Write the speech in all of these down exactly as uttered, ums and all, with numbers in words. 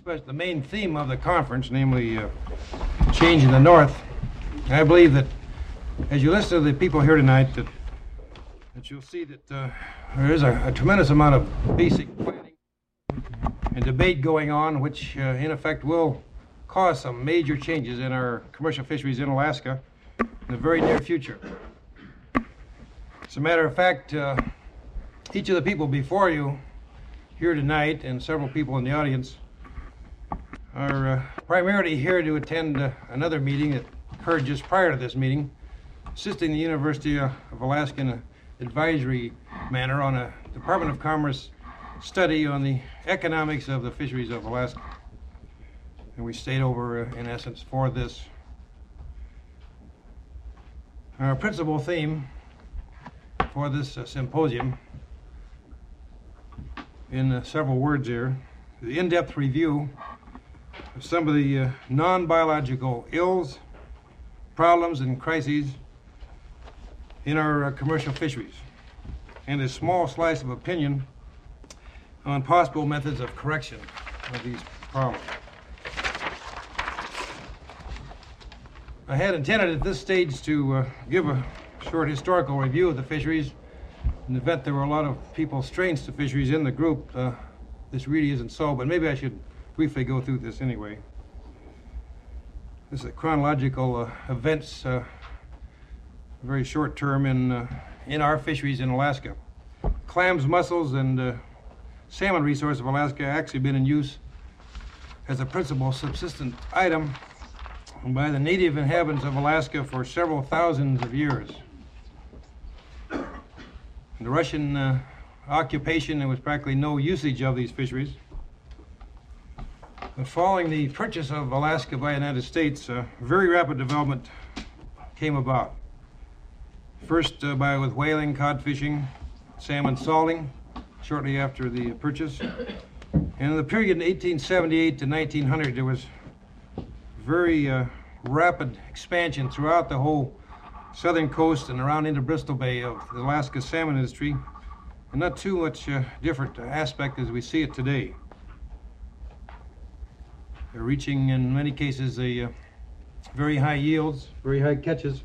especially the main theme of the conference, namely uh, change in the North. I believe that as you listen to the people here tonight, that, that you'll see that uh, there is a, a tremendous amount of basic planning and debate going on, which uh, in effect will cause some major changes in our commercial fisheries in Alaska in the very near future. As a matter of fact, uh, each of the people before you here tonight and several people in the audience are uh, primarily here to attend uh, another meeting that occurred just prior to this meeting, assisting the University of Alaska in an advisory manner on a Department of Commerce study on the economics of the fisheries of Alaska. And we stayed over, uh, in essence, for this. Our principal theme for this uh, symposium, in uh, several words here, the in-depth review of some of the uh, non-biological ills, problems, and crises in our uh, commercial fisheries, and a small slice of opinion on possible methods of correction of these problems. I had intended at this stage to uh, give a short historical review of the fisheries. In the event there were a lot of people strange to fisheries in the group, uh, this really isn't so, but maybe I should briefly go through this anyway. This is a chronological uh, events, uh, very short term in, uh, in our fisheries in Alaska. Clams, mussels, and uh, salmon resource of Alaska actually been in use as a principal subsistent item by the native inhabitants of Alaska for several thousands of years. In the Russian uh, occupation, there was practically no usage of these fisheries. But following the purchase of Alaska by the United States, uh, very rapid development came about. First uh, by with whaling, cod fishing, salmon salting, shortly after the purchase. And in the period eighteen seventy-eight to nineteen hundred, there was very uh, rapid expansion throughout the whole southern coast and around into Bristol Bay of the Alaska salmon industry, and not too much uh, different aspect as we see it today. They're reaching, in many cases, a uh, very high yields, very high catches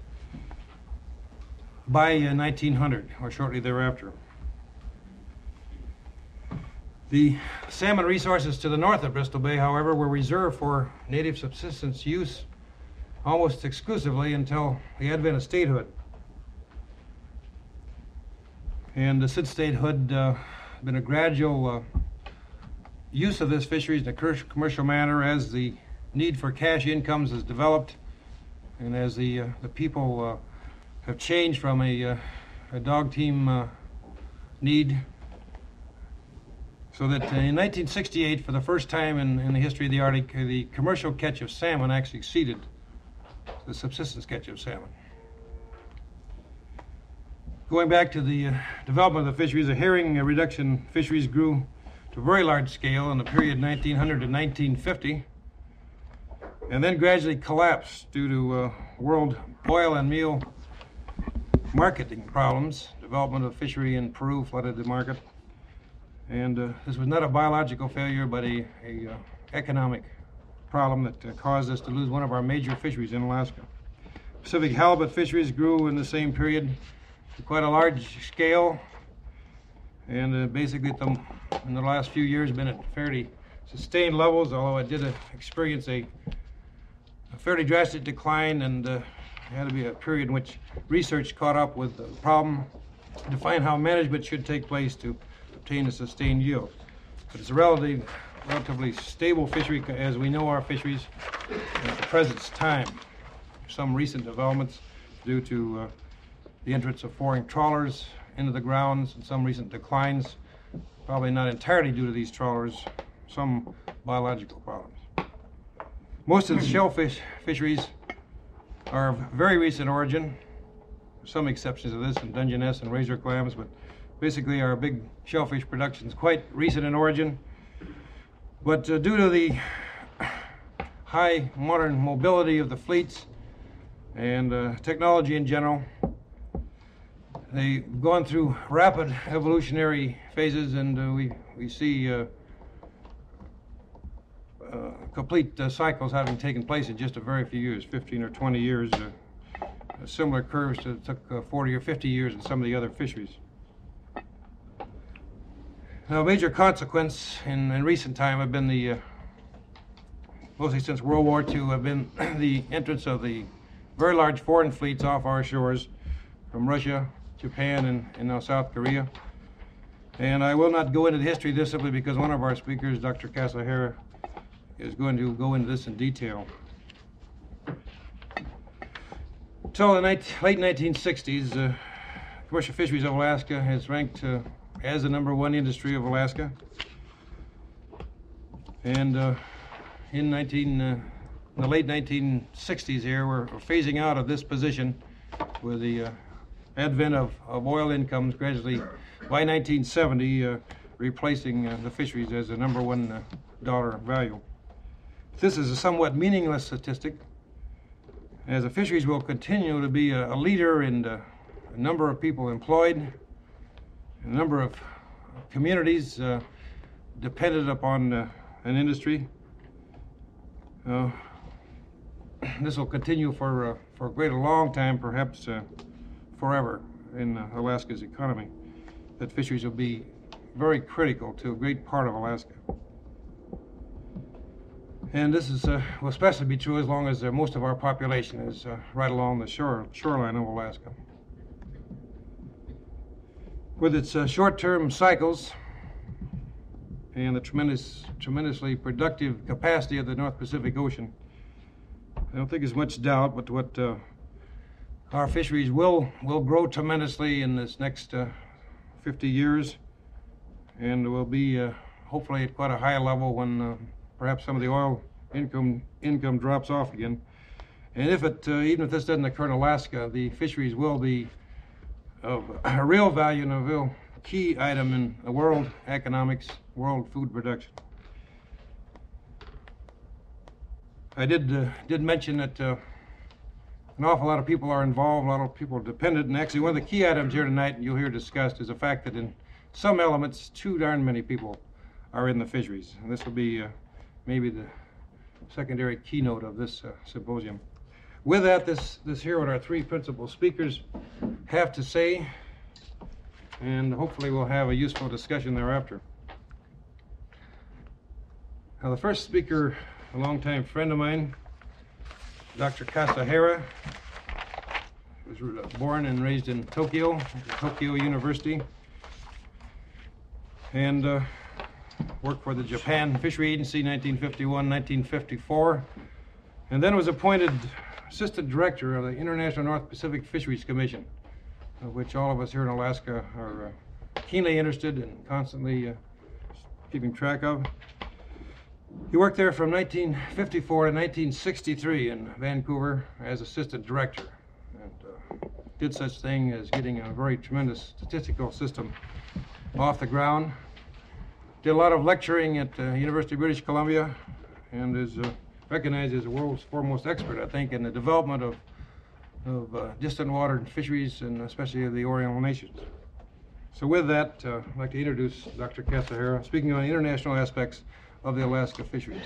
by uh, nineteen hundred or shortly thereafter. The salmon resources to the north of Bristol Bay, however, were reserved for native subsistence use almost exclusively until the advent of statehood. And uh, since statehood, uh, been a gradual uh, use of this fisheries in a commercial manner as the need for cash incomes has developed, and as the uh, the people uh, have changed from a, uh, a dog team uh, need. So that uh, in nineteen sixty-eight, for the first time in, in the history of the Arctic, uh, the commercial catch of salmon actually exceeded the subsistence catch of salmon. Going back to the uh, development of the fisheries, the herring uh, reduction fisheries grew to a very large scale in the period nineteen hundred to nineteen fifty, and then gradually collapsed due to uh, world oil and meal marketing problems. Development of fishery in Peru flooded the market. And uh, this was not a biological failure, but a, a uh, economic problem that uh, caused us to lose one of our major fisheries in Alaska. Pacific halibut fisheries grew in the same period to quite a large scale, and uh, basically at the, in the last few years been at fairly sustained levels, although it did uh, experience a, a fairly drastic decline, and uh, had to be a period in which research caught up with the problem to find how management should take place to obtain a sustained yield. But it's a relatively, relatively stable fishery as we know our fisheries at the present time. Some recent developments due to uh, the entrance of foreign trawlers into the grounds, and some recent declines, probably not entirely due to these trawlers, some biological problems. Most of the shellfish fisheries are of very recent origin, some exceptions to this in Dungeness and razor clams, but basically our big shellfish production is quite recent in origin. But uh, due to the high modern mobility of the fleets and uh, technology in general, they've gone through rapid evolutionary phases, and uh, we, we see uh, uh, complete uh, cycles having taken place in just a very few years, fifteen or twenty years, uh, similar curves that took uh, forty or fifty years in some of the other fisheries. Now, a major consequence in, in recent time have been the, uh, mostly since World War Two, have been the entrance of the very large foreign fleets off our shores from Russia, Japan, and, and now South Korea. And I will not go into the history of this simply because one of our speakers, Doctor Kasahara, is going to go into this in detail. Until the late nineteen sixties, uh, commercial fisheries of Alaska has ranked uh, as the number one industry of Alaska. And uh, in, nineteen, uh, in the late nineteen sixties here, we're, we're phasing out of this position with the uh, advent of, of oil incomes gradually, by nineteen seventy, uh, replacing uh, the fisheries as the number one uh, dollar value. This is a somewhat meaningless statistic, as the fisheries will continue to be a, a leader in the number of people employed, a number of communities uh, dependent upon uh, an industry. Uh, this will continue for, uh, for a great a long time, perhaps uh, forever, in uh, Alaska's economy. That fisheries will be very critical to a great part of Alaska. And this is, uh, will especially be true as long as uh, most of our population is uh, right along the shore, shoreline of Alaska. With its uh, short-term cycles and the tremendous, tremendously productive capacity of the North Pacific Ocean, I don't think there's much doubt but what uh, our fisheries will, will grow tremendously in this next uh, fifty years, and will be uh, hopefully at quite a high level when uh, perhaps some of the oil income income drops off again. And if it, uh, even if this doesn't occur in Alaska, the fisheries will be of a real value and a real key item in the world economics, world food production. I did uh, did mention that uh, an awful lot of people are involved, a lot of people are dependent, and actually one of the key items here tonight, and you'll hear discussed, is the fact that in some elements, too darn many people are in the fisheries. And this will be uh, maybe the secondary keynote of this uh, symposium. With that, this, this here what our three principal speakers have to say, and hopefully we'll have a useful discussion thereafter. Now, the first speaker, a longtime friend of mine, Doctor Kasahara, was born and raised in Tokyo, at Tokyo University, and uh, worked for the Japan Fishery Agency nineteen fifty-one to nineteen fifty-four, and then was appointed Assistant Director of the International North Pacific Fisheries Commission, of which all of us here in Alaska are uh, keenly interested and constantly uh, keeping track of. He worked there from nineteen fifty-four to nineteen sixty-three in Vancouver as Assistant Director, and uh, did such thing as getting a very tremendous statistical system off the ground. Did a lot of lecturing at the uh, University of British Columbia, and is uh, recognized as the world's foremost expert, I think, in the development of, of uh, distant water fisheries, and especially of the Oriental nations. So with that, uh, I'd like to introduce Doctor Kasahara, speaking on international aspects of the Alaska fisheries.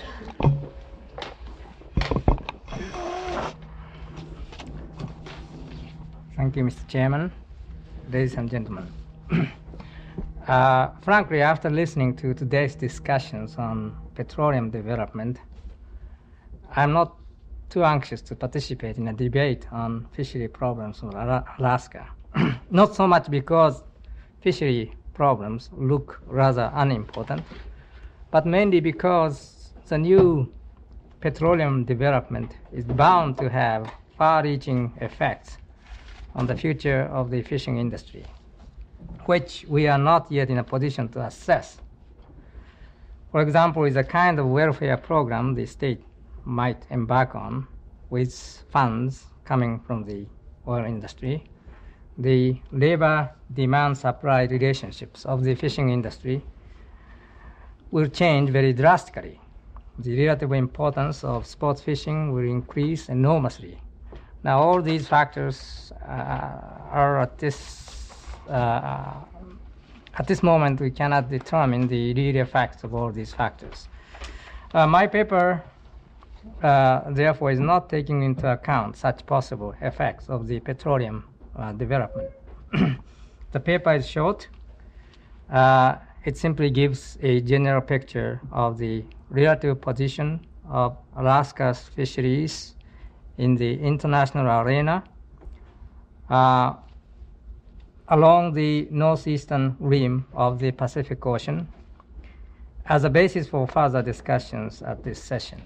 Thank you, Mister Chairman, ladies and gentlemen. uh, frankly, after listening to today's discussions on petroleum development, I'm not too anxious to participate in a debate on fishery problems of Alaska. Not so much because fishery problems look rather unimportant, but mainly because the new petroleum development is bound to have far-reaching effects on the future of the fishing industry, which we are not yet in a position to assess. For example, is a kind of welfare program the state might embark on with funds coming from the oil industry. The labor demand supply relationships of the fishing industry will change very drastically. The relative importance of sports fishing will increase enormously. Now, all these factors uh, are at this uh, at this moment we cannot determine the real effects of all these factors. Uh, my paper, uh, therefore, is not taking into account such possible effects of the petroleum uh, development. The paper is short. Uh, it simply gives a general picture of the relative position of Alaska's fisheries in the international arena uh, along the northeastern rim of the Pacific Ocean as a basis for further discussions at this session.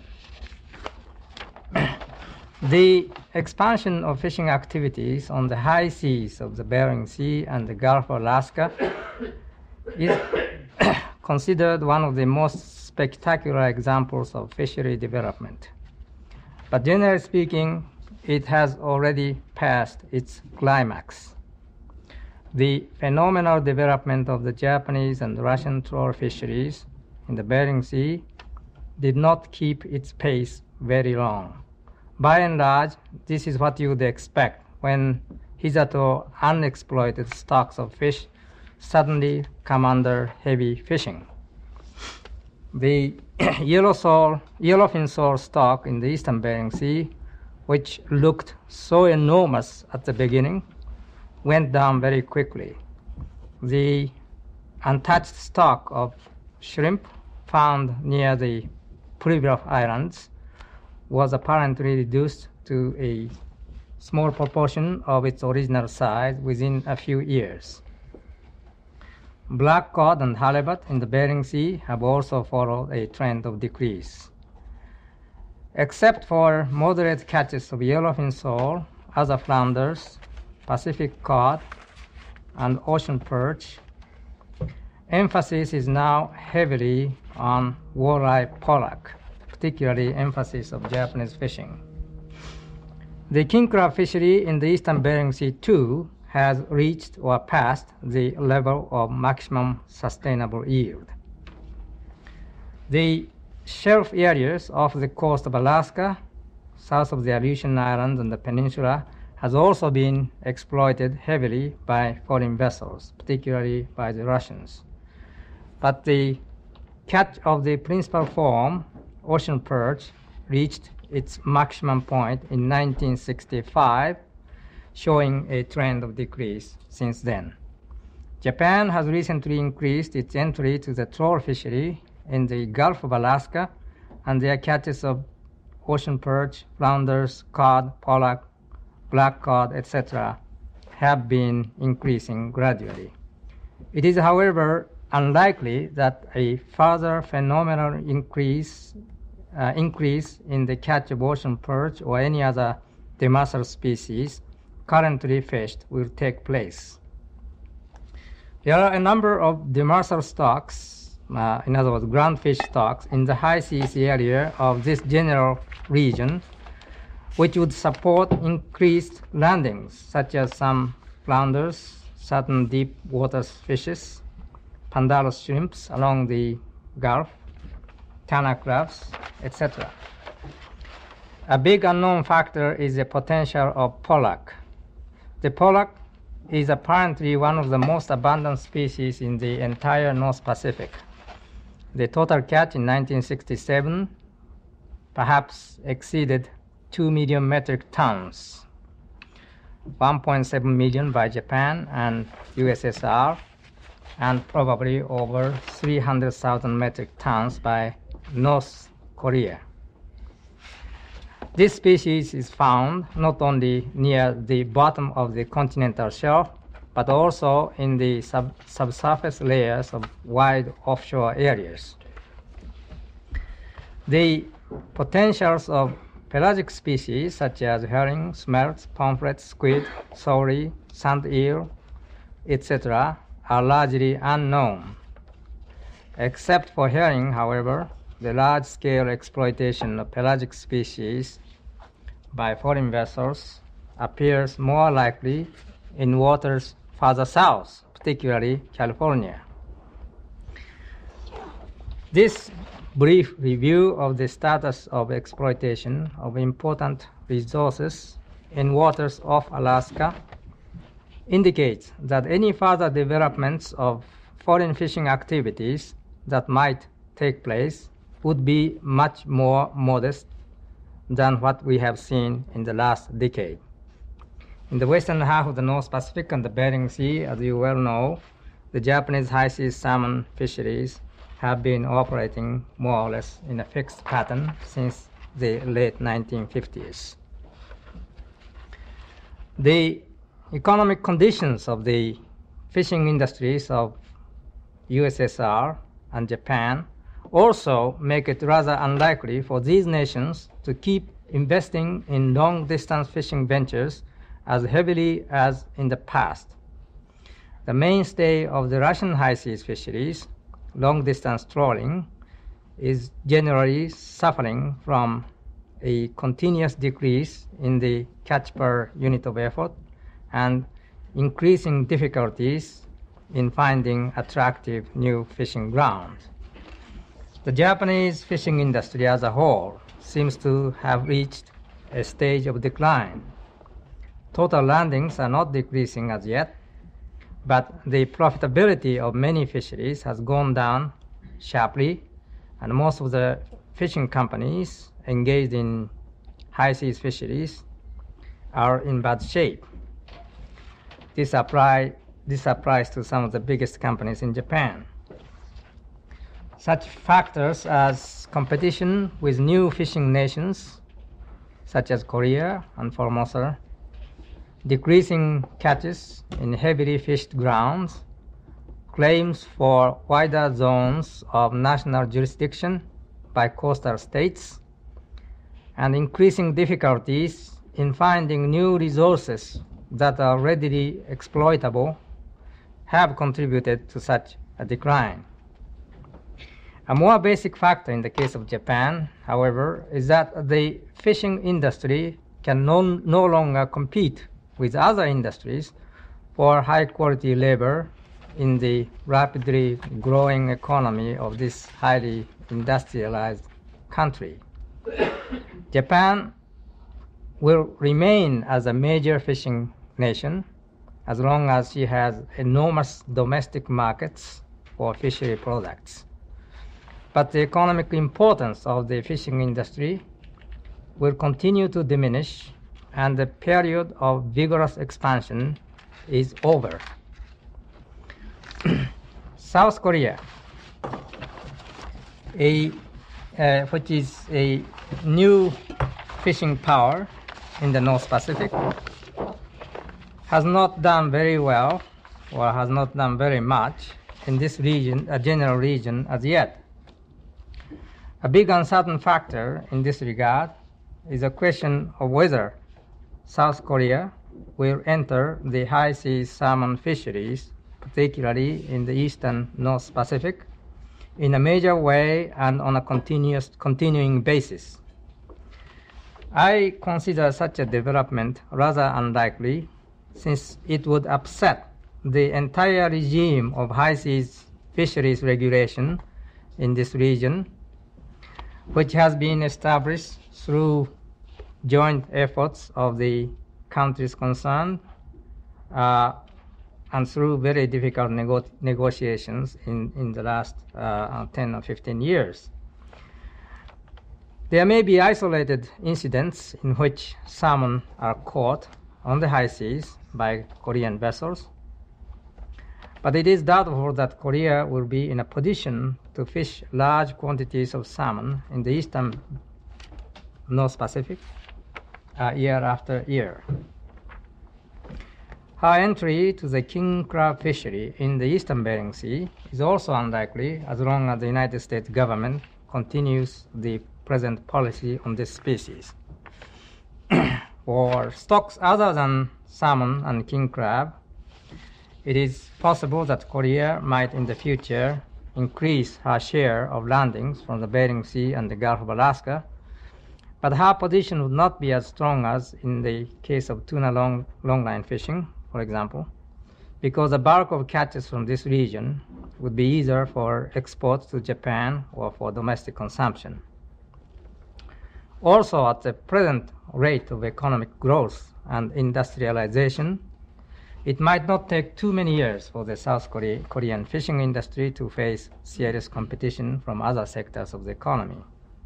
The expansion of fishing activities on the high seas of the Bering Sea and the Gulf of Alaska is considered one of the most spectacular examples of fishery development. But generally speaking, it has already passed its climax. The phenomenal development of the Japanese and Russian trawl fisheries in the Bering Sea did not keep its pace very long. By and large, this is what you would expect when hitherto unexploited stocks of fish suddenly come under heavy fishing. The yellow sole, yellowfin sole stock in the eastern Bering Sea, which looked so enormous at the beginning, went down very quickly. The untouched stock of shrimp found near the Pribilof Islands was apparently reduced to a small proportion of its original size within a few years. Black cod and halibut in the Bering Sea have also followed a trend of decrease. Except for moderate catches of yellowfin sole, other flounders, Pacific cod, and ocean perch, emphasis is now heavily on walleye pollock, particularly emphasis of Japanese fishing. The king crab fishery in the eastern Bering Sea too has reached or passed the level of maximum sustainable yield. The shelf areas off the coast of Alaska, south of the Aleutian Islands and the peninsula, has also been exploited heavily by foreign vessels, particularly by the Russians. But the catch of the principal form, ocean perch, reached its maximum point in nineteen sixty-five, showing a trend of decrease since then. Japan has recently increased its entry to the trawl fishery in the Gulf of Alaska, and their catches of ocean perch, flounders, cod, pollock, black cod, et cetera have been increasing gradually. It is, however, unlikely that a further phenomenal increase, uh, increase in the catch of ocean perch or any other demersal species currently fished will take place. There are a number of demersal stocks, uh, in other words, ground fish stocks, in the high seas area of this general region, which would support increased landings, such as some flounders, certain deep water fishes, Pandanus shrimps along the Gulf, tana crabs, et cetera. A big unknown factor is the potential of pollock. The pollock is apparently one of the most abundant species in the entire North Pacific. The total catch in nineteen sixty-seven perhaps exceeded two million metric tons, one point seven million by Japan and U S S R, and probably over three hundred thousand metric tons by North Korea. This species is found not only near the bottom of the continental shelf, but also in the sub subsurface layers of wide offshore areas. The potentials of pelagic species such as herring, smelts, pomfret, squid, saury, sand eel, et cetera are largely unknown. Except for herring, however, the large-scale exploitation of pelagic species by foreign vessels appears more likely in waters farther south, particularly California. This brief review of the status of exploitation of important resources in waters off Alaska indicates that any further developments of foreign fishing activities that might take place would be much more modest than what we have seen in the last decade. In the western half of the North Pacific and the Bering Sea, as you well know, the Japanese high-seas salmon fisheries have been operating more or less in a fixed pattern since the late nineteen fifties. The economic conditions of the fishing industries of U S S R and Japan also make it rather unlikely for these nations to keep investing in long-distance fishing ventures as heavily as in the past. The mainstay of the Russian high seas fisheries, long-distance trawling, is generally suffering from a continuous decrease in the catch per unit of effort and increasing difficulties in finding attractive new fishing grounds. The Japanese fishing industry as a whole seems to have reached a stage of decline. Total landings are not decreasing as yet, but the profitability of many fisheries has gone down sharply, and most of the fishing companies engaged in high seas fisheries are in bad shape. This, apply, this applies to some of the biggest companies in Japan. Such factors as competition with new fishing nations, such as Korea and Formosa, decreasing catches in heavily fished grounds, claims for wider zones of national jurisdiction by coastal states, and increasing difficulties in finding new resources that are readily exploitable have contributed to such a decline. A more basic factor in the case of Japan, however, is that the fishing industry can no, no longer compete with other industries for high-quality labor in the rapidly growing economy of this highly industrialized country. Japan will remain as a major fishing nation as long as she has enormous domestic markets for fishery products. But the economic importance of the fishing industry will continue to diminish, and the period of vigorous expansion is over. South Korea, a, uh, which is a new fishing power in the North Pacific, has not done very well, or has not done very much in this region, a general region, as yet. A big uncertain factor in this regard is a question of whether South Korea will enter the high seas salmon fisheries, particularly in the eastern North Pacific, in a major way and on a continuous, continuing basis. I consider such a development rather unlikely, since it would upset the entire regime of high seas fisheries regulation in this region, which has been established through joint efforts of the countries concerned uh, and through very difficult nego negotiations in, in the last uh, ten or fifteen years. There may be isolated incidents in which salmon are caught on the high seas by Korean vessels, but it is doubtful that Korea will be in a position to fish large quantities of salmon in the eastern North Pacific uh, year after year. Her entry to the king crab fishery in the eastern Bering Sea is also unlikely as long as the United States government continues the present policy on this species. For stocks other than salmon and king crab, it is possible that Korea might in the future increase her share of landings from the Bering Sea and the Gulf of Alaska, but her position would not be as strong as in the case of tuna long, longline fishing, for example, because the bulk of catches from this region would be either for export to Japan or for domestic consumption. Also, at the present rate of economic growth and industrialization, it might not take too many years for the South Korea, Korean fishing industry to face serious competition from other sectors of the economy.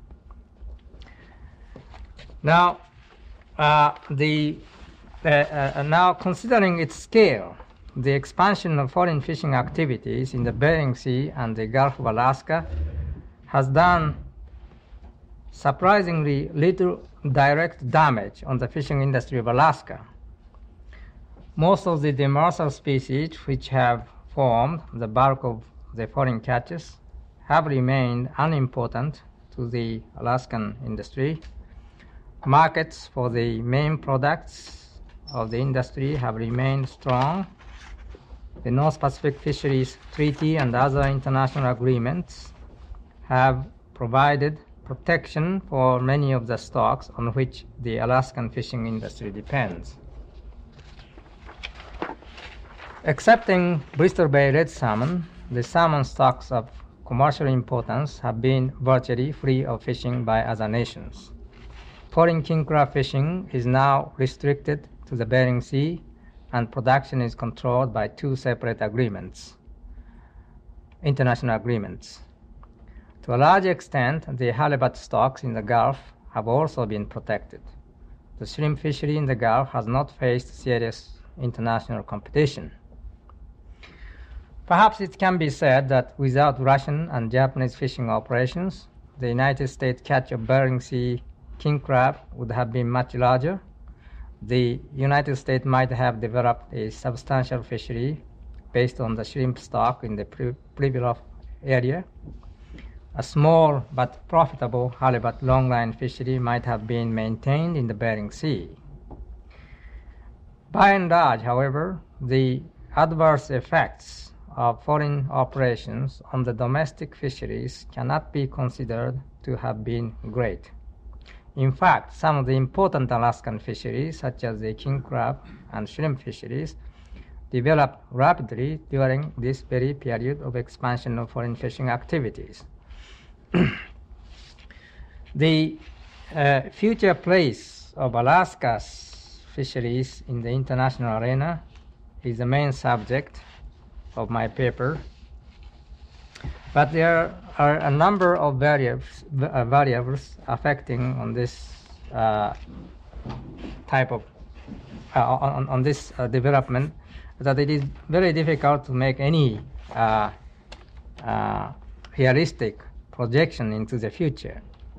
Now, uh, the, uh, uh, now considering its scale, the expansion of foreign fishing activities in the Bering Sea and the Gulf of Alaska has done surprisingly little direct damage on the fishing industry of Alaska. Most of the demersal species which have formed the bulk of the foreign catches have remained unimportant to the Alaskan industry. Markets for the main products of the industry have remained strong. The North Pacific Fisheries Treaty and other international agreements have provided protection for many of the stocks on which the Alaskan fishing industry depends. Excepting Bristol Bay red salmon, the salmon stocks of commercial importance have been virtually free of fishing by other nations. Foreign king crab fishing is now restricted to the Bering Sea, and production is controlled by two separate agreements, international agreements. To a large extent, the halibut stocks in the Gulf have also been protected. The shrimp fishery in the Gulf has not faced serious international competition. Perhaps it can be said that without Russian and Japanese fishing operations, the United States catch of Bering Sea king crab would have been much larger. The United States might have developed a substantial fishery based on the shrimp stock in the Pribilof area. A small but profitable halibut longline fishery might have been maintained in the Bering Sea. By and large, however, the adverse effects of foreign operations on the domestic fisheries cannot be considered to have been great. In fact, some of the important Alaskan fisheries, such as the king crab and shrimp fisheries, developed rapidly during this very period of expansion of foreign fishing activities. The uh, future place of Alaska's fisheries in the international arena is the main subject of my paper, but there are a number of variables, uh, variables affecting on this uh, type of uh, on, on this uh, development that it is very difficult to make any uh, uh, realistic projection into the future.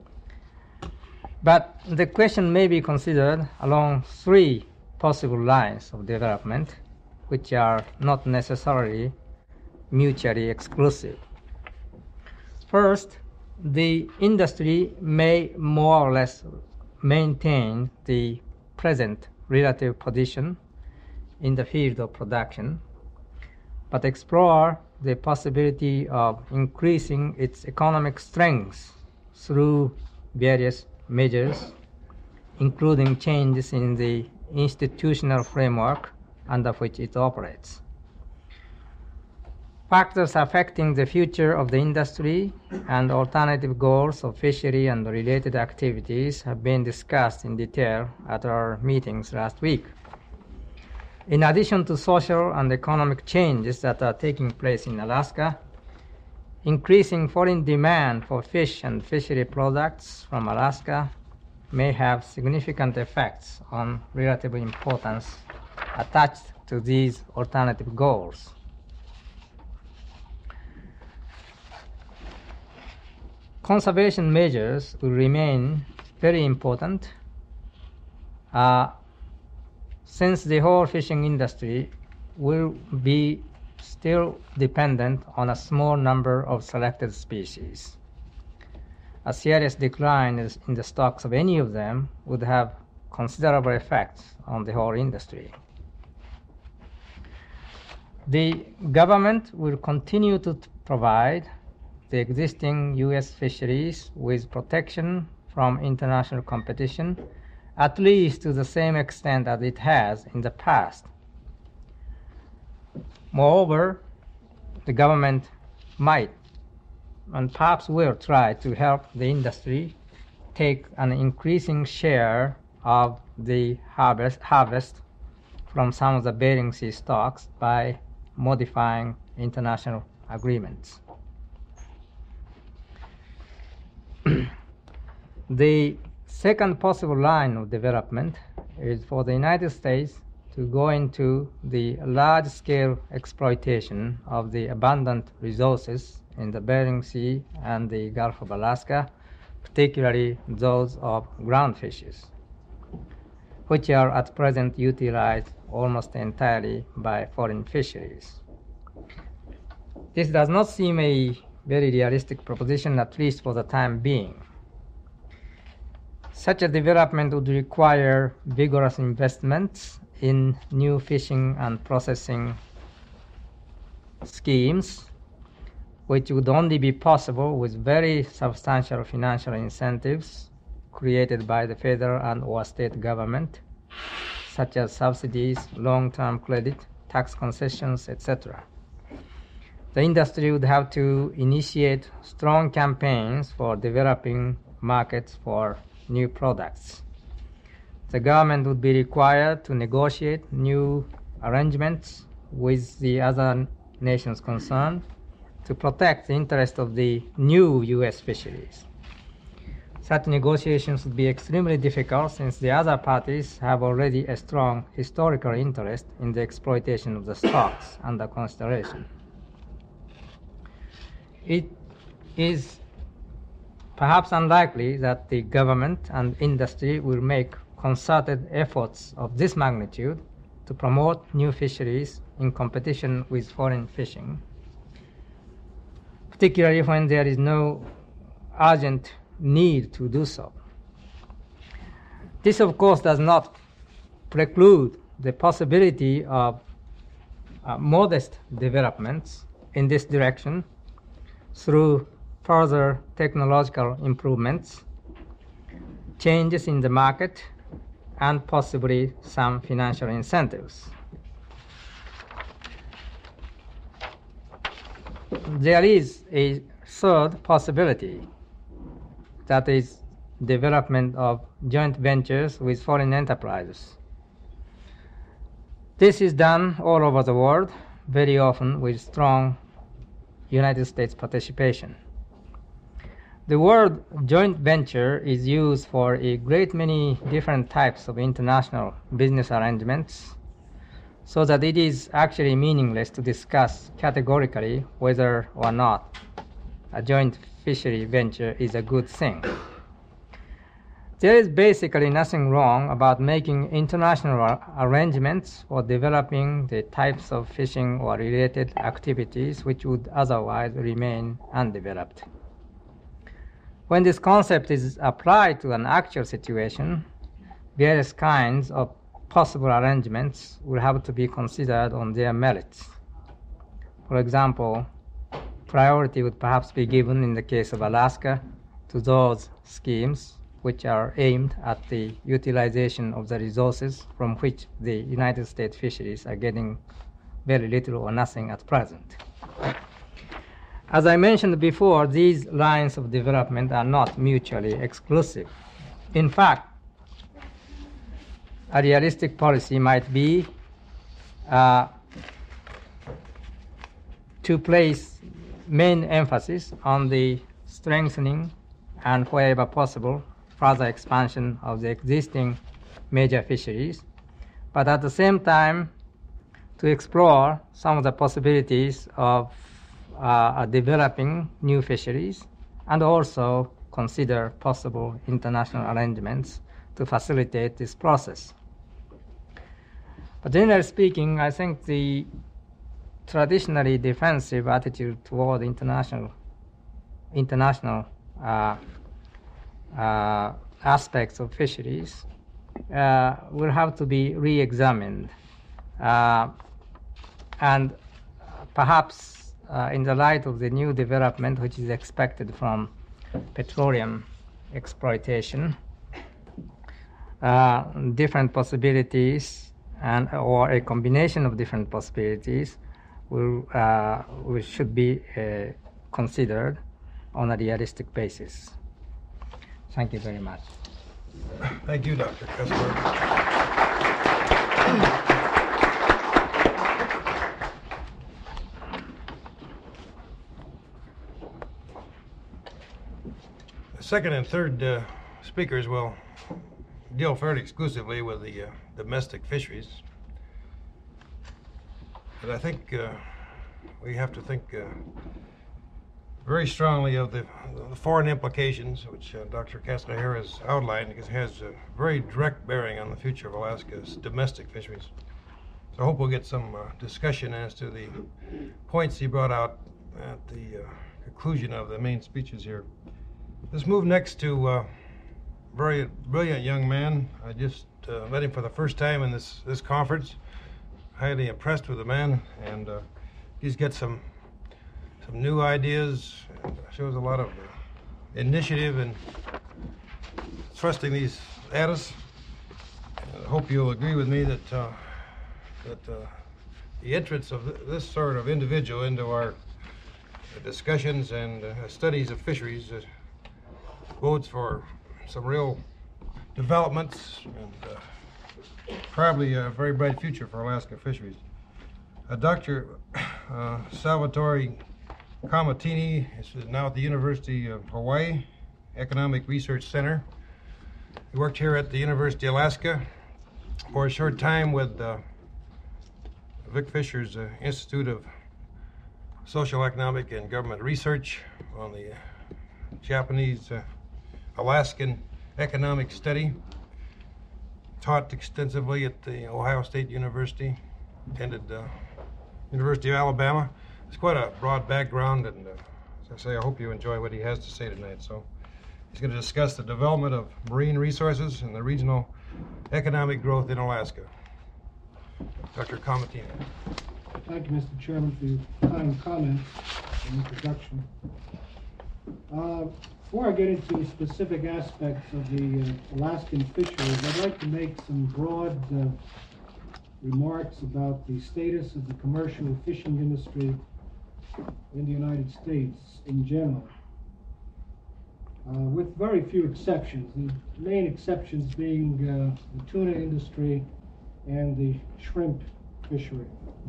But the question may be considered along three possible lines of development, which are not necessarily mutually exclusive. First, the industry may more or less maintain the present relative position in the field of production, but explore the possibility of increasing its economic strength through various measures, including changes in the institutional framework under which it operates. Factors affecting the future of the industry and alternative goals of fishery and related activities have been discussed in detail at our meetings last week. In addition to social and economic changes that are taking place in Alaska, increasing foreign demand for fish and fishery products from Alaska may have significant effects on relative importance attached to these alternative goals. Conservation measures will remain very important uh, since the whole fishing industry will be still dependent on a small number of selected species. A serious decline in the stocks of any of them would have considerable effects on the whole industry. The government will continue to provide the existing U S fisheries with protection from international competition, at least to the same extent as it has in the past. Moreover, the government might and perhaps will try to help the industry take an increasing share of the harvest, harvest from some of the Bering Sea stocks by modifying international agreements. The second possible line of development is for the United States to go into the large-scale exploitation of the abundant resources in the Bering Sea and the Gulf of Alaska, particularly those of ground fishes, which are at present utilized almost entirely by foreign fisheries. This does not seem a very realistic proposition, at least for the time being. Such a development would require vigorous investments in new fishing and processing schemes, which would only be possible with very substantial financial incentives created by the federal and or state government, such as subsidies, long-term credit, tax concessions, et cetera. The industry would have to initiate strong campaigns for developing markets for new products. The government would be required to negotiate new arrangements with the other nations concerned to protect the interest of the new U S fisheries. Such negotiations would be extremely difficult since the other parties have already a strong historical interest in the exploitation of the stocks under consideration. It is perhaps unlikely that the government and industry will make concerted efforts of this magnitude to promote new fisheries in competition with foreign fishing, particularly when there is no urgent need to do so. This, of course, does not preclude the possibility of uh, modest developments in this direction through further technological improvements, changes in the market, and possibly some financial incentives. There is a third possibility, that is development of joint ventures with foreign enterprises. This is done all over the world, very often with strong United States participation. The word joint venture is used for a great many different types of international business arrangements, so that it is actually meaningless to discuss categorically whether or not a joint fishery venture is a good thing. There is basically nothing wrong about making international arrangements for developing the types of fishing or related activities which would otherwise remain undeveloped. When this concept is applied to an actual situation, various kinds of possible arrangements will have to be considered on their merits. For example, priority would perhaps be given in the case of Alaska to those schemes which are aimed at the utilization of the resources from which the United States fisheries are getting very little or nothing at present. As I mentioned before, these lines of development are not mutually exclusive. In fact, a realistic policy might be uh, to place main emphasis on the strengthening and, wherever possible, further expansion of the existing major fisheries, but at the same time to explore some of the possibilities of uh, developing new fisheries and also consider possible international arrangements to facilitate this process. But generally speaking, I think the traditionally defensive attitude toward international international uh, uh, aspects of fisheries uh, will have to be re-examined, uh, and perhaps uh, in the light of the new development which is expected from petroleum exploitation, uh, different possibilities and or a combination of different possibilities will, uh, will should be uh, considered on a realistic basis. Thank you very much. Thank you, Doctor Cuthbert. second and third uh, speakers will deal fairly exclusively with the uh, domestic fisheries. But I think uh, we have to think uh, very strongly of the, the foreign implications, which uh, Doctor Castanheira has outlined, because it has a very direct bearing on the future of Alaska's domestic fisheries. So I hope we'll get some uh, discussion as to the points he brought out at the uh, conclusion of the main speeches here. Let's move next to a uh, very brilliant young man. I just uh, met him for the first time in this, this conference. Highly impressed with the man, and uh, he's got some some new ideas, and shows a lot of uh, initiative and thrusting these at us. And I hope you'll agree with me that uh, that uh, the entrance of th this sort of individual into our discussions and uh, studies of fisheries uh, bodes for some real developments and uh, probably a very bright future for Alaska fisheries. Uh, Doctor Uh, Salvatore Camatini is now at the University of Hawaii Economic Research Center. He worked here at the University of Alaska for a short time with uh, Vic Fisher's uh, Institute of Social, Economic, and Government Research on the uh, Japanese uh, Alaskan economic study. Taught extensively at the Ohio State University, attended uh, University of Alabama. It's quite a broad background, and uh, as I say, I hope you enjoy what he has to say tonight. So he's going to discuss the development of marine resources and the regional economic growth in Alaska. Doctor Camatini. Thank you, Mister Chairman, for your kind comments and introduction. Uh, before I get into specific aspects of the uh, Alaskan fisheries, I'd like to make some broad uh, remarks about the status of the commercial fishing industry in the United States in general, uh, with very few exceptions. The main exceptions being uh, the tuna industry and the shrimp fishery.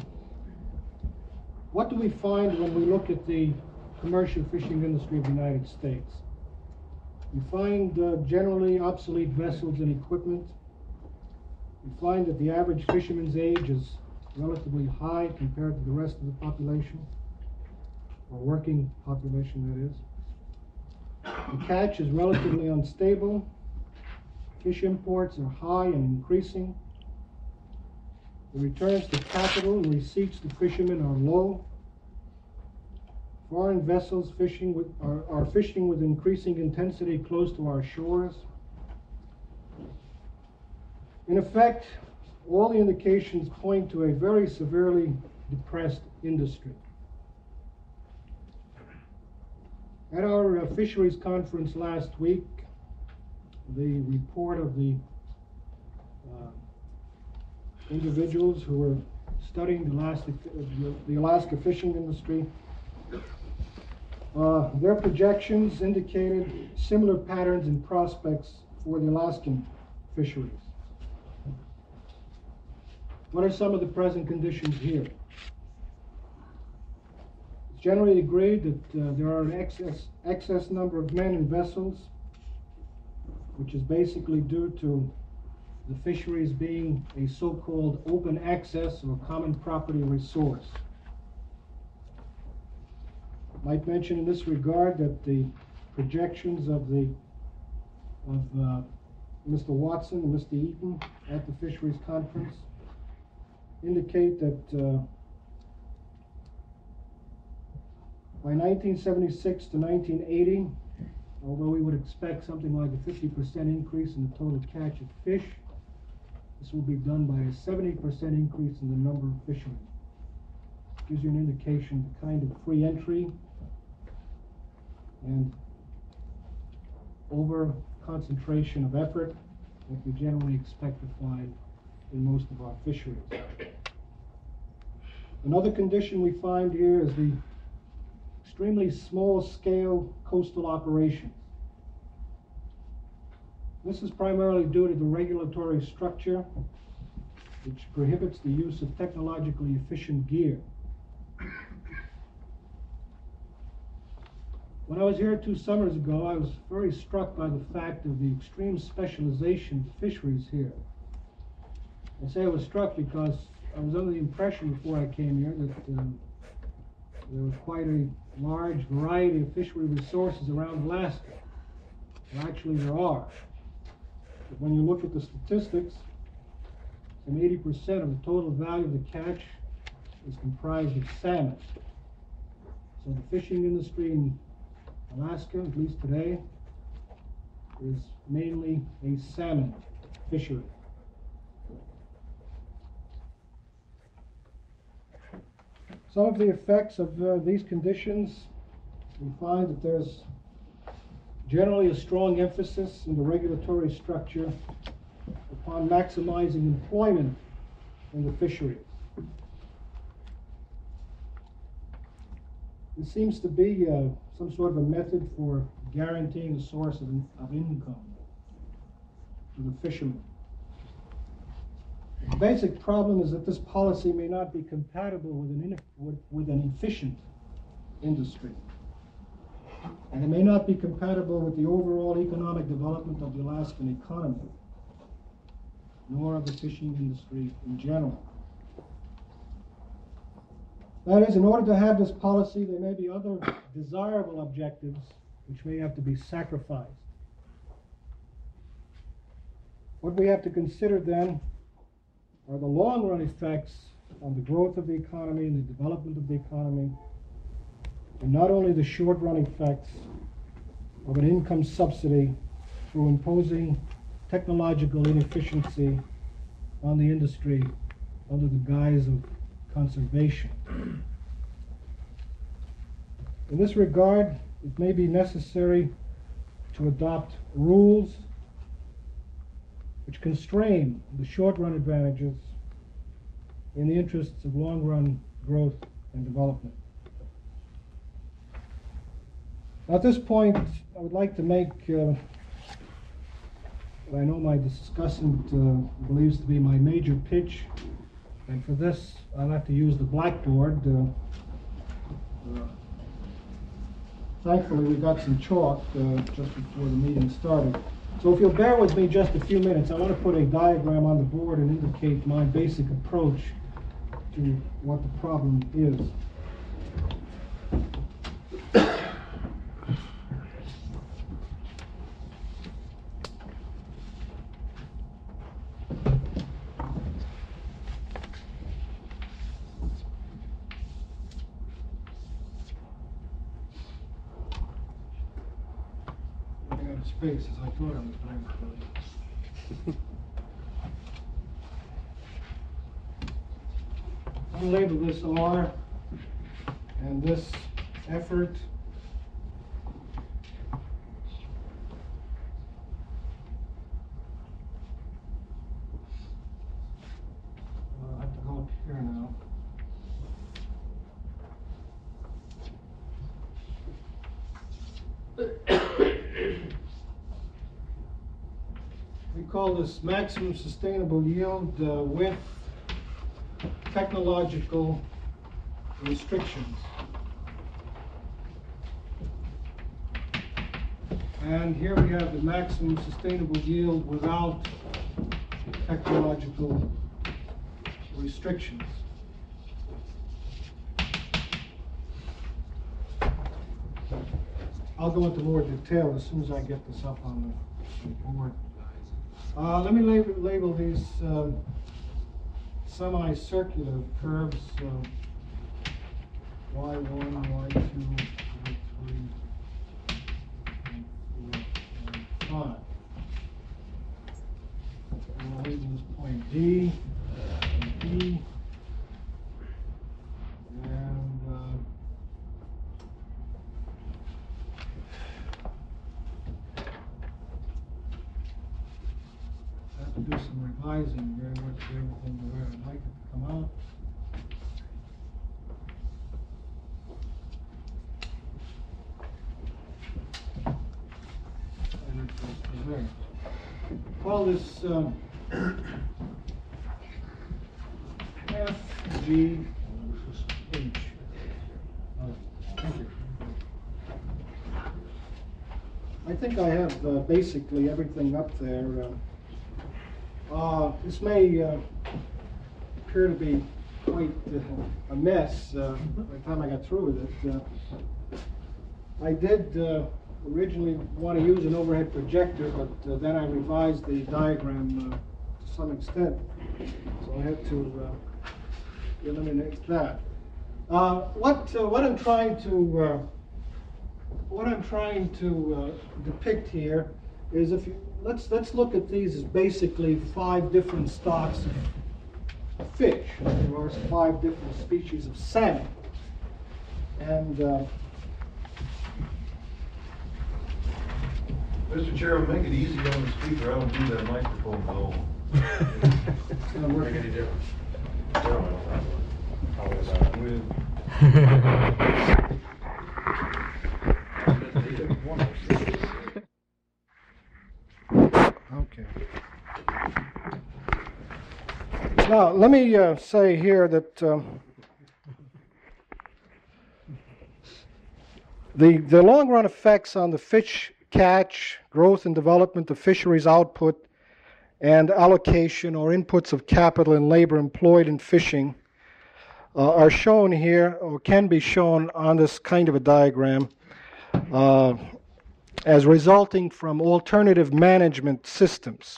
What do we find when we look at the commercial fishing industry of the United States? We find uh, generally obsolete vessels and equipment. We find that the average fisherman's age is relatively high compared to the rest of the population, or working population, that is. The catch is relatively unstable. Fish imports are high and increasing. The returns to capital and receipts to fishermen are low. Foreign vessels fishing with, are, are fishing with increasing intensity close to our shores. In effect, all the indications point to a very severely depressed industry. At our uh, fisheries conference last week, the report of the uh, individuals who were studying the Alaska, the Alaska fishing industry, uh, their projections indicated similar patterns and prospects for the Alaskan fisheries. What are some of the present conditions here? It's generally agreed that uh, there are an excess, excess number of men and vessels, which is basically due to the fisheries being a so-called open access or common property resource. I might mention in this regard that the projections of the of uh, Mister Watson and Mister Eaton at the fisheries conference indicate that uh, by nineteen seventy-six to nineteen eighty, although we would expect something like a fifty percent increase in the total catch of fish, this will be done by a seventy percent increase in the number of fishermen. Gives you an indication of the kind of free entry and over concentration of effort that we generally expect to find in most of our fisheries. Another condition we find here is the extremely small scale coastal operations. This is primarily due to the regulatory structure, which prohibits the use of technologically efficient gear. When I was here two summers ago, I was very struck by the fact of the extreme specialization of fisheries here. I say I was struck because I was under the impression before I came here that um, there was quite a large variety of fishery resources around Alaska. And actually there are. But when you look at the statistics, some eighty percent of the total value of the catch is comprised of salmon. So the fishing industry in Alaska, at least today, is mainly a salmon fishery. Some of the effects of uh, these conditions, we find that there's generally a strong emphasis in the regulatory structure upon maximizing employment in the fisheries. There seems to be uh, some sort of a method for guaranteeing a source of, of income for the fishermen. The basic problem is that this policy may not be compatible with an, with, with an efficient industry. And it may not be compatible with the overall economic development of the Alaskan economy, nor of the fishing industry in general. That is, in order to have this policy, there may be other desirable objectives which may have to be sacrificed. What we have to consider then are the long-run effects on the growth of the economy and the development of the economy, and not only the short-run effects of an income subsidy through imposing technological inefficiency on the industry under the guise of conservation. In this regard, it may be necessary to adopt rules which constrain the short-run advantages in the interests of long-run growth and development. Now, at this point, I would like to make uh, what I know my discussant uh, believes to be my major pitch, and for this I'll have to use the blackboard. Uh, uh, thankfully, we got some chalk uh, just before the meeting started. So if you'll bear with me just a few minutes, I want to put a diagram on the board and indicate my basic approach to what the problem is. Space as I thought on the blank. I'll label this R and this effort. I'll have to go up here now. We call this maximum sustainable yield uh, with technological restrictions. And here we have the maximum sustainable yield without technological restrictions. I'll go into more detail as soon as I get this up on the board. Uh, let me label, label these um, semicircular curves uh, y one, y two, y three, and four, and five. And I'll label this point D and E. And uh, to do some revising here, work everything the way I'd like it to come out. And it goes to there. Call this um, F, G, H. Uh, thank you. I think I have uh, basically everything up there. Uh, uh, this may uh, appear to be quite uh, a mess uh, by the time I got through with it. Uh, I did uh, originally want to use an overhead projector, but uh, then I revised the diagram uh, to some extent, so I had to uh, eliminate that. Uh, what uh, what I'm trying to uh, what I'm trying to uh, depict here is, if you let's let's look at these as basically five different stocks of fish. There are five different species of salmon, and uh, Mister Chairman, make it easy on the speaker. I don't do that microphone though. it's going to work Make any difference? Okay. Now, let me uh, say here that um, the, the long-run effects on the fish catch, growth and development of fisheries output, and allocation or inputs of capital and labor employed in fishing uh, are shown here, or can be shown on this kind of a diagram, uh, as resulting from alternative management systems.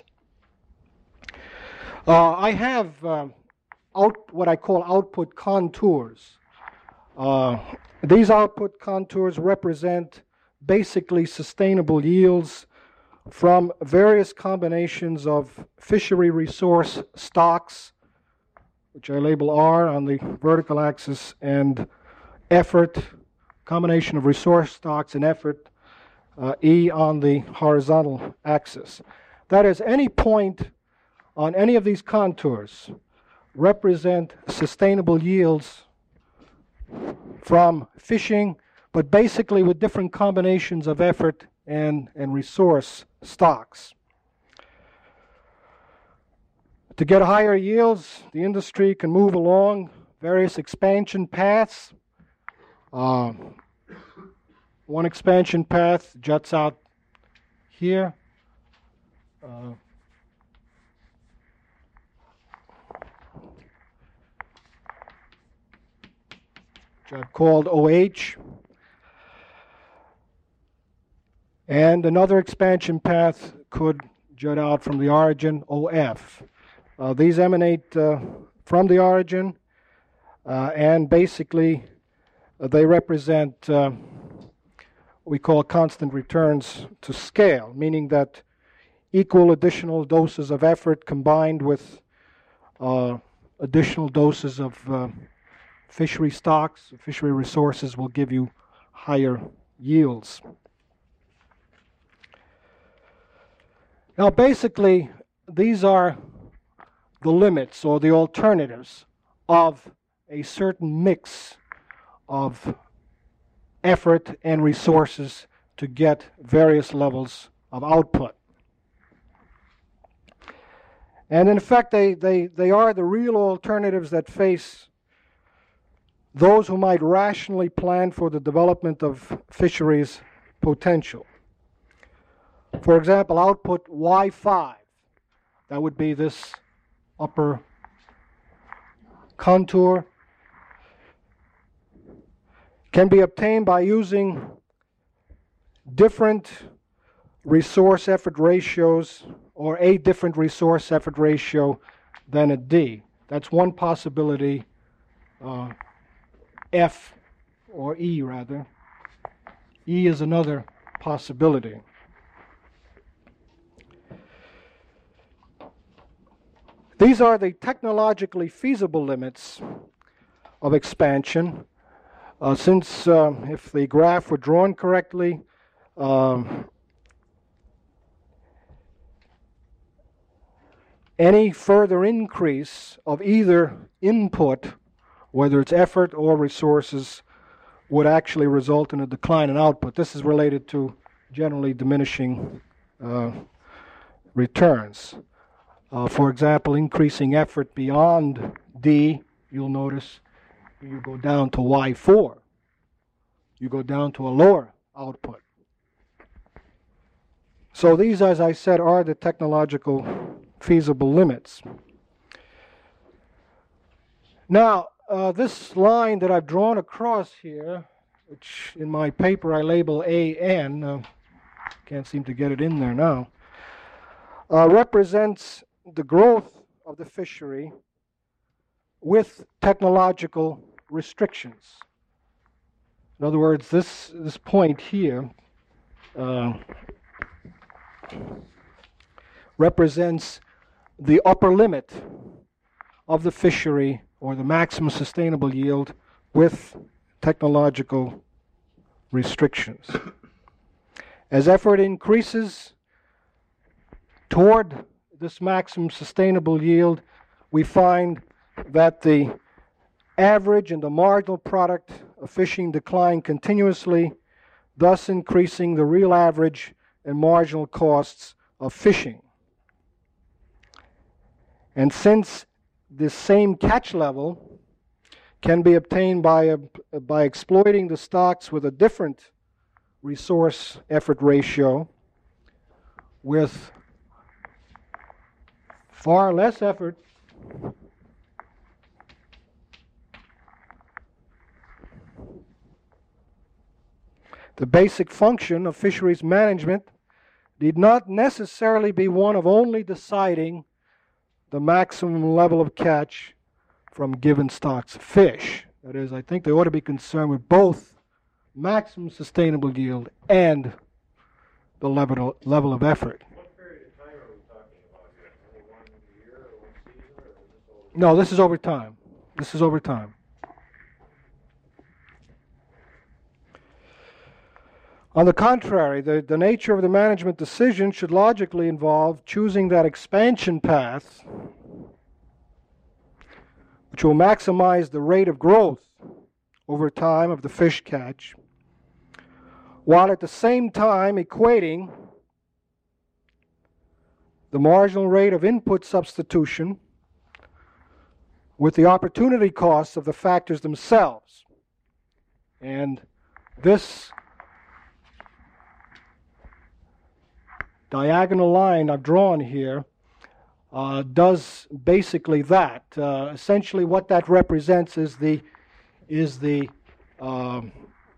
Uh, I have uh, out, what I call output contours. Uh, these output contours represent basically sustainable yields from various combinations of fishery resource stocks, which I label R on the vertical axis, and effort, combination of resource stocks and effort, uh, E on the horizontal axis. That is, any point on any of these contours represent sustainable yields from fishing, but basically with different combinations of effort and, and resource stocks. To get higher yields, the industry can move along various expansion paths. Uh, one expansion path juts out here. Uh, which I've called O H. And another expansion path could jut out from the origin, O F. Uh, these emanate uh, from the origin, uh, and basically uh, they represent uh, what we call constant returns to scale, meaning that equal additional doses of effort combined with uh, additional doses of uh, fishery stocks, fishery resources will give you higher yields. Now, basically, these are the limits or the alternatives of a certain mix of effort and resources to get various levels of output. And in fact, they, they, they are the real alternatives that face those who might rationally plan for the development of fisheries potential. For example, output Y five, that would be this upper contour, can be obtained by using different resource effort ratios or a different resource effort ratio than a D. That's one possibility, uh, F or E rather. E is another possibility. These are the technologically feasible limits of expansion. Uh, since uh, if the graph were drawn correctly, um, any further increase of either input, whether it's effort or resources, would actually result in a decline in output. This is related to generally diminishing uh, returns. Uh, for example, increasing effort beyond D, you'll notice you go down to Y four. You go down to a lower output. So these, as I said, are the technological feasible limits. Now, uh, this line that I've drawn across here, which in my paper I label A N, uh, can't seem to get it in there now, uh, represents the growth of the fishery with technological restrictions. In other words, this, this point here uh, represents the upper limit of the fishery or the maximum sustainable yield with technological restrictions. As effort increases toward this maximum sustainable yield, we find that the average and the marginal product of fishing decline continuously, thus increasing the real average and marginal costs of fishing. And since this same catch level can be obtained by, a, by exploiting the stocks with a different resource effort ratio, with far less effort the basic function of fisheries management need not necessarily be one of only deciding the maximum level of catch from given stocks of fish. That is, I think they ought to be concerned with both maximum sustainable yield and the level, level of effort. What period of time are we talking about here? Only one year or one season, or is this over? No, this is over time. This is over time. On the contrary, the, the nature of the management decision should logically involve choosing that expansion path which will maximize the rate of growth over time of the fish catch, while at the same time equating the marginal rate of input substitution with the opportunity costs of the factors themselves. And this diagonal line I've drawn here uh, does basically that. Uh, essentially what that represents is the, is the um,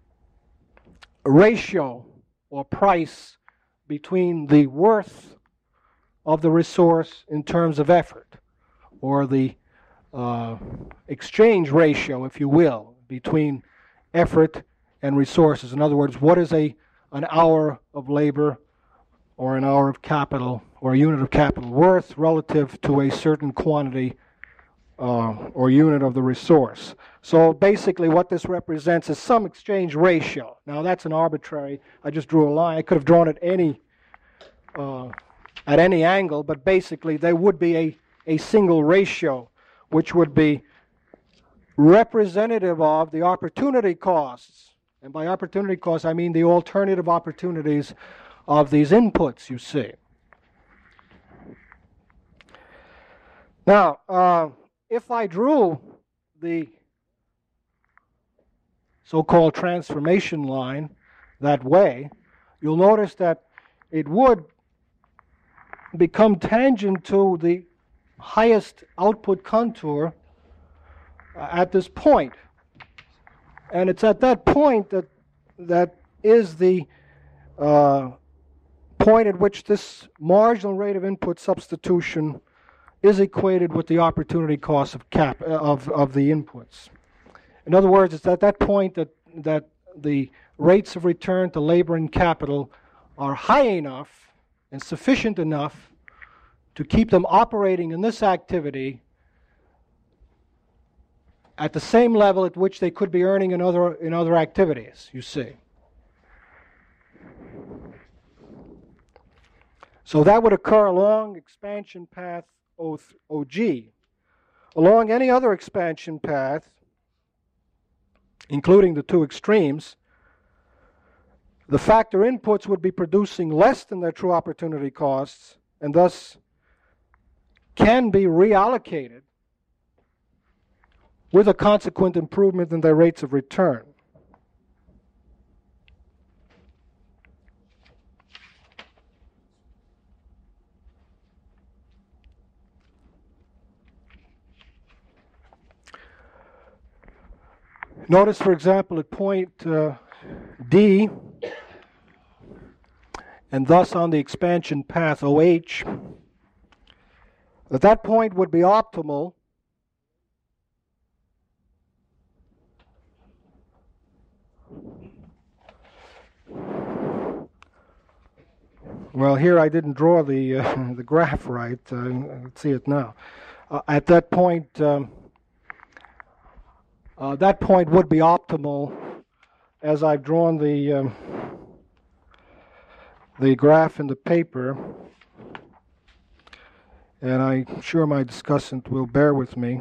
ratio or price between the worth of the resource in terms of effort, or the uh, exchange ratio, if you will, between effort and resources. In other words, what is a an hour of labor or an hour of capital or a unit of capital worth relative to a certain quantity uh, or unit of the resource. So basically what this represents is some exchange ratio. Now that's an arbitrary, I just drew a line. I could have drawn it any uh, at any angle, but basically there would be a, a single ratio which would be representative of the opportunity costs. And by opportunity costs I mean the alternative opportunities of these inputs, you see. Now, uh, if I drew the so-called transformation line that way, you'll notice that it would become tangent to the highest output contour uh, at this point. And it's at that point that that is the uh, point at which this marginal rate of input substitution is equated with the opportunity cost of cap of of the inputs. In other words, it's at that point that that the rates of return to labor and capital are high enough and sufficient enough to keep them operating in this activity at the same level at which they could be earning in other in other activities, you see. So that would occur along expansion path O G. Along any other expansion path, including the two extremes, the factor inputs would be producing less than their true opportunity costs, and thus can be reallocated with a consequent improvement in their rates of return. Notice, for example, at point uh, D, and thus on the expansion path O H, that that point would be optimal well, here I didn't draw the uh, the graph right. Uh, let's see it now. Uh, at that point, um, uh, that point would be optimal as I've drawn the um, the graph in the paper, and I'm sure my discussant will bear with me.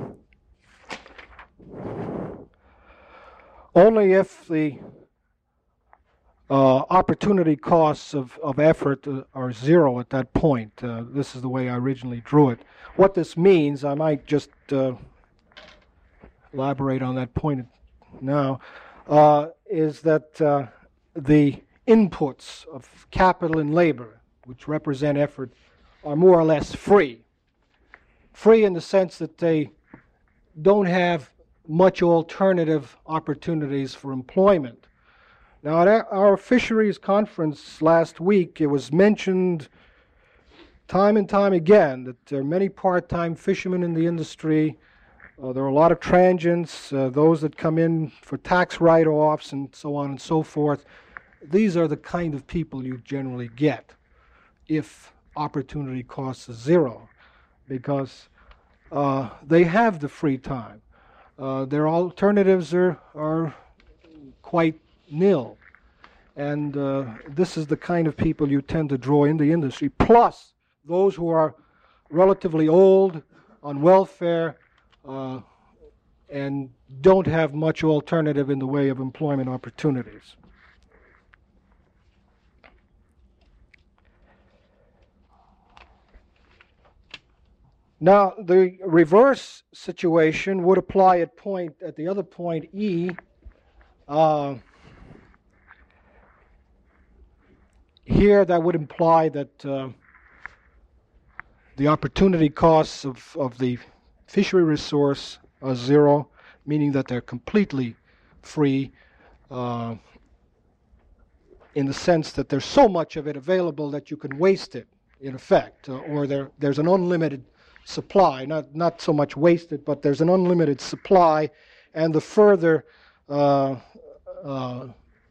Only if the uh, opportunity costs of, of effort uh, are zero at that point. Uh, this is the way I originally drew it. What this means, I might just uh, elaborate on that point now, uh, is that uh, the inputs of capital and labor, which represent effort, are more or less free. Free in the sense that they don't have much alternative opportunities for employment. Now, at our fisheries conference last week, it was mentioned time and time again that there are many part-time fishermen in the industry. Uh, there are a lot of transients, uh, those that come in for tax write-offs and so on and so forth. These are the kind of people you generally get if opportunity cost is zero, because uh, they have the free time. Uh, their alternatives are, are quite nil. And uh, this is the kind of people you tend to draw in the industry, plus those who are relatively old, on welfare, uh, and don't have much alternative in the way of employment opportunities. Now, the reverse situation would apply at point at the other point E. Uh, here, that would imply that uh, the opportunity costs of, of the fishery resource are zero, meaning that they're completely free uh, in the sense that there's so much of it available that you can waste it, in effect, uh, or there, there's an unlimited supply, not not so much wasted, but there's an unlimited supply, and the further uh, uh,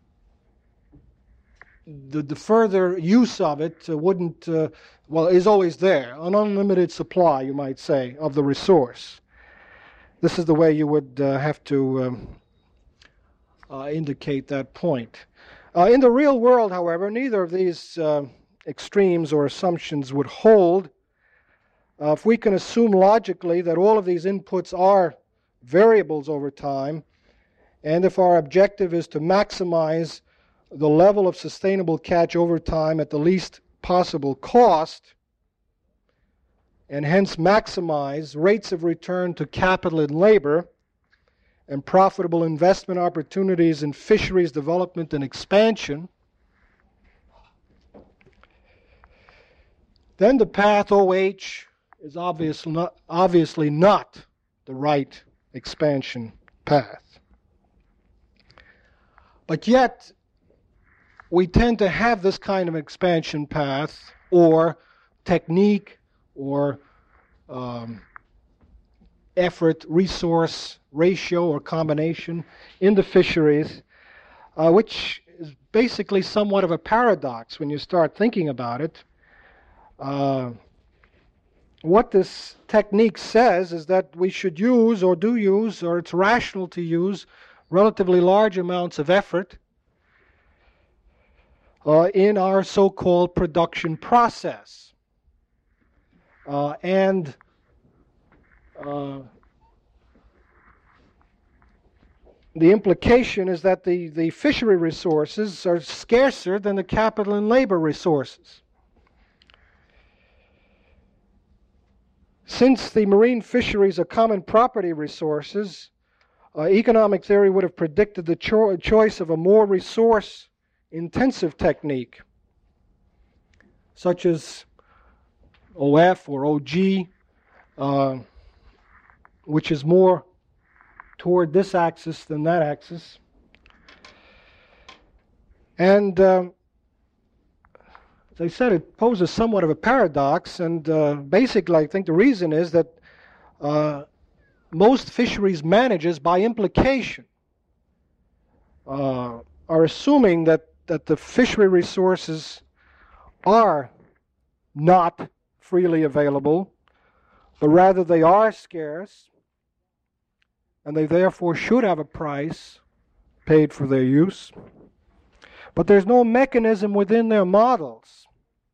the, the further use of it uh, wouldn't uh, well is always there, an unlimited supply, you might say, of the resource. This is the way you would uh, have to um, uh, indicate that point. Uh, in the real world, however, neither of these uh, extremes or assumptions would hold. Uh, if we can assume logically that all of these inputs are variables over time, and if our objective is to maximize the level of sustainable catch over time at the least possible cost, and hence maximize rates of return to capital and labor, and profitable investment opportunities in fisheries development and expansion, then the path O H is obvious not, obviously not the right expansion path. But yet, we tend to have this kind of expansion path or technique or um, effort, resource ratio or combination in the fisheries, uh, which is basically somewhat of a paradox when you start thinking about it. Uh, What this technique says is that we should use or do use, or it's rational to use, relatively large amounts of effort uh, in our so-called production process. Uh, and uh, the implication is that the, the fishery resources are scarcer than the capital and labor resources. Since the marine fisheries are common property resources, uh, economic theory would have predicted the cho- choice of a more resource-intensive technique, such as O F or O G, uh, which is more toward this axis than that axis. And um, as I said, it poses somewhat of a paradox, and uh, basically I think the reason is that uh, most fisheries managers, by implication, uh, are assuming that, that the fishery resources are not freely available, but rather they are scarce, and they therefore should have a price paid for their use. But there's no mechanism within their models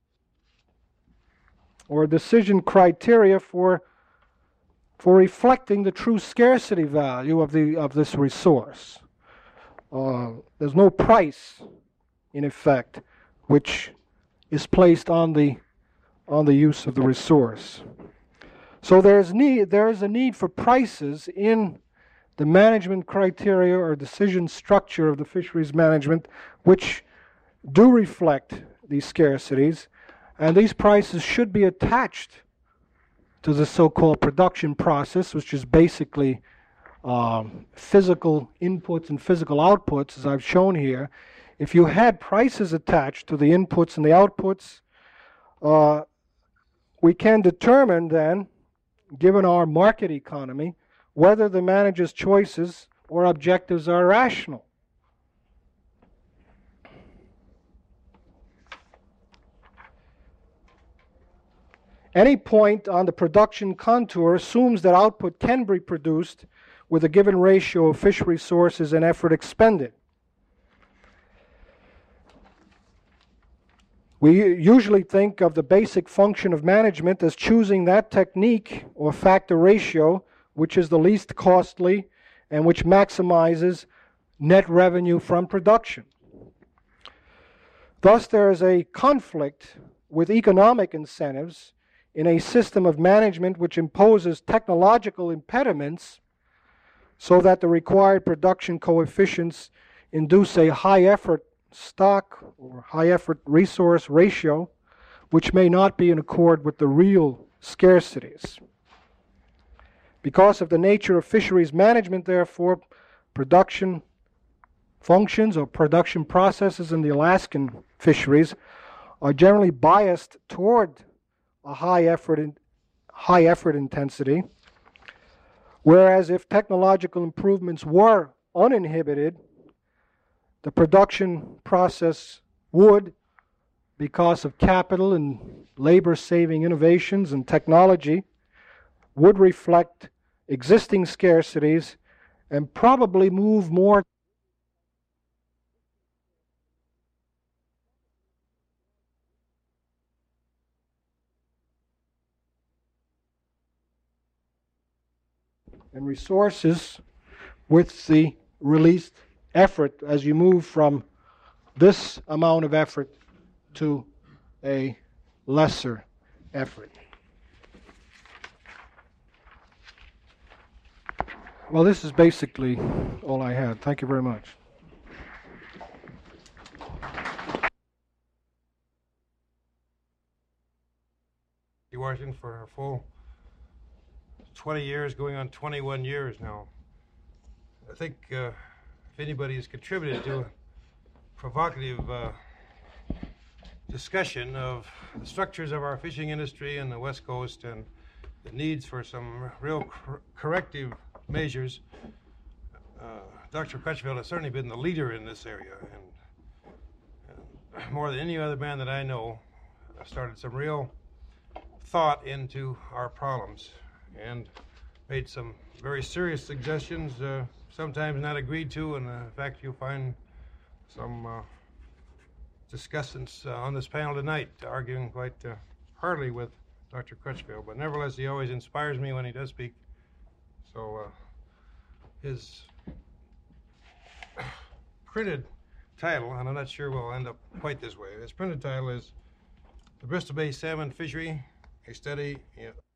or decision criteria for, for reflecting the true scarcity value of, the, of this resource. Uh, there's no price, in effect, which is placed on the, on the use of the resource. So there's need, there is a need for prices in the management criteria or decision structure of the fisheries management, which do reflect these scarcities, and these prices should be attached to the so-called production process, which is basically um, physical inputs and physical outputs, as I've shown here. If you had prices attached to the inputs and the outputs, uh, we can determine then, given our market economy, whether the manager's choices or objectives are rational. Any point on the production contour assumes that output can be produced with a given ratio of fish resources and effort expended. We usually think of the basic function of management as choosing that technique or factor ratio which is the least costly and which maximizes net revenue from production. Thus, there is a conflict with economic incentives in a system of management which imposes technological impediments so that the required production coefficients induce a high effort stock or high effort resource ratio, which may not be in accord with the real scarcities. Because of the nature of fisheries management, therefore, production functions or production processes in the Alaskan fisheries are generally biased toward a high effort in, high effort intensity, whereas if technological improvements were uninhibited, the production process would, because of capital and labor-saving innovations and technology, would reflect existing scarcities and probably move more and resources with the released effort as you move from this amount of effort to a lesser effort. Well, this is basically all I had. Thank you very much. Washington for a full twenty years, going on twenty-one years now. I think uh, if anybody has contributed to a provocative uh, discussion of the structures of our fishing industry in the West Coast and the needs for some real cor corrective measures, uh, Doctor Crutchfield has certainly been the leader in this area, and, and more than any other man that I know, uh, started some real thought into our problems and made some very serious suggestions, uh, sometimes not agreed to, and uh, in fact you'll find some uh, discussants uh, on this panel tonight arguing quite uh, heartily with Doctor Crutchfield, but nevertheless he always inspires me when he does speak. So uh, his printed title, and I'm not sure we'll end up quite this way, his printed title is The Bristol Bay Salmon Fishery, a study in